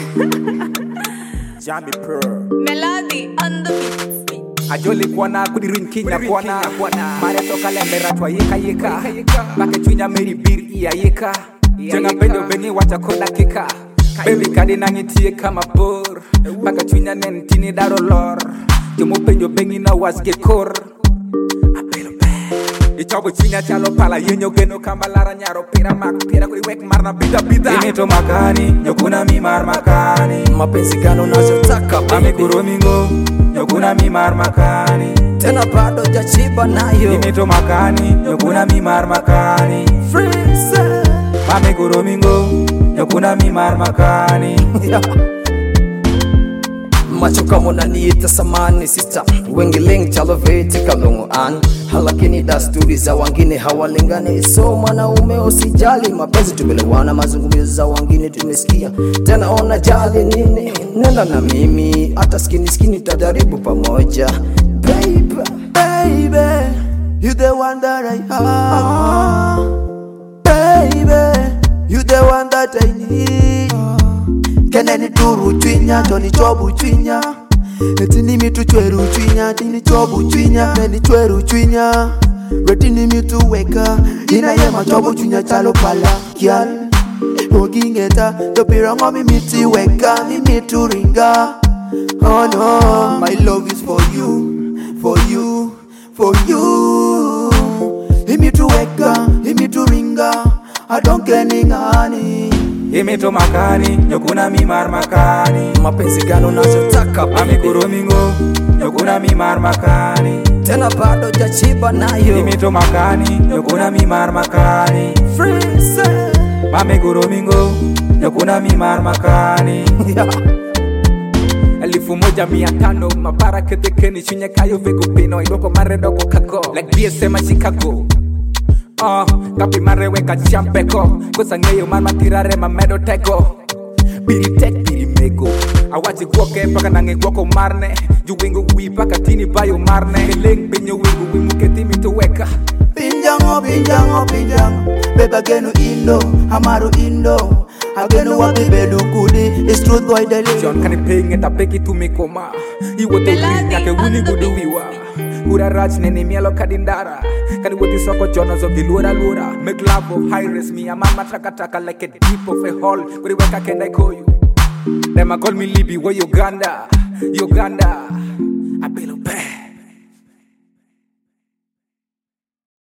Jammy Pearl Melody on the beat. Ajoli kwana kudirin kinya kwana Mare toka lembera twa yeka Bake chunya meri bir iya yeka Jenga pendo beni watakona kika Baby kadi nangitie kama bor Bake chunya nentini daro lor Jomo penyo bengi na wasge kor Ichobo chinya chalo pala yenyo geno kama lara nyaro pira mak pira kuri wek marna bida Imito makani, nyokuna mi mar makani Mapenzi gano nazotaka Mami kuromingo, nyokuna mi mar makani Tena bado jachiba nayo Imito makani, nyokuna mi mar makani Freeze Mami kuromingo, nyokuna mi mar makani Macho kama unaniita samani sister Wengiling chalo veti kalungu an Halakini dasturi za wangine hawalingani So mwanaume usijali mapenzi tumelewana mazungumzo za wangine tumesikia Tena ona jali nini Nenda na mimi hata skini tajaribu pamoja Baby, baby You the one that I have Baby You the one that I need Keneni turu chwinya, Johnny chobu chwinya Etini mitu chweru chwinya, Tini chobu chwinya, Neni chweru chwinya Retini mitu weka, Ina yema chobu chwinya chalo pala Kial, Ogingeta, Topira ngomi miti weka, Mimitu ringa Oh no, my love is for you, for you, for you Imitu weka, imitu ringa, I don't care ningani Imito makani, nyokuna mi mar makani Mapenzi gano nazotaka Mami kuromingo, nyokuna mi mar makani Tena bado jachiba nayo Imito makani, nyokuna mi mar makani Freeze Mami kuromingo, nyokuna mi mar makani 1500 mabara kete keni chunya kayo vego pino Idoko mare doko kako, like DSM Chicago Kapi mare weka champeko Kosa ngeyo man matirare mamedo teko Biri tek biri mego Awaji kuoke paka nange kuoko marne Juwingu wi paka tini bayo marne Keleng benyo wingu wimu ketimi to weka Pinjango, pinjango, pinjango Beba genu indo, amaru indo Agenu wapi bedu kudi It's truth boy deli John kani penge ta peki tumikoma Iwo te wini yake wuni gudu wiwa Kura raj neni mielo kadindara Kani woti soko jono zo gilura lura Make love of high risk me a mama taka like a deep of a hole Kuri weka kenda koyu Them a call me Libby, where Uganda